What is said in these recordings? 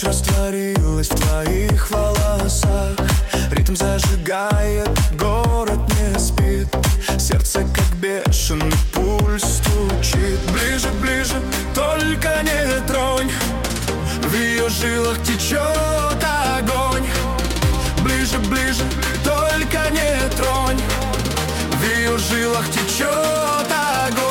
Ночь растворилась в твоих волосах. Ритм зажигает, город не спит. Сердце как бешеный пульс стучит. Ближе, ближе, только не тронь. В ее жилах течет огонь. Ближе, ближе, только не тронь. В ее жилах течет огонь.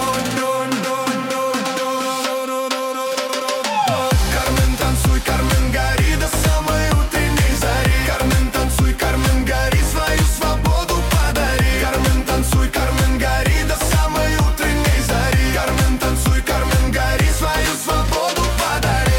Кармен, танцуй, Кармен, гори до самой утренней зари. Кармен, танцуй, Кармен, гори, свою свободу подари. Кармен, танцуй, Кармен, гори до самой утренней зари. Кармен, танцуй, Кармен, гори, свою свободу подари.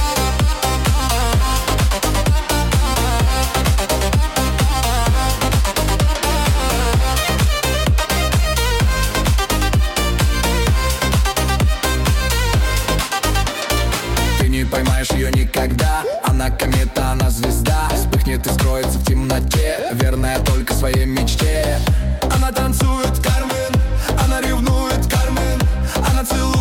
Не поймаешь ее никогда. Она комета, она звезда. Вспыхнет и скроется в темноте, верная только своей мечте. Она танцует, Кармен, она ревнует, Кармен, она целует.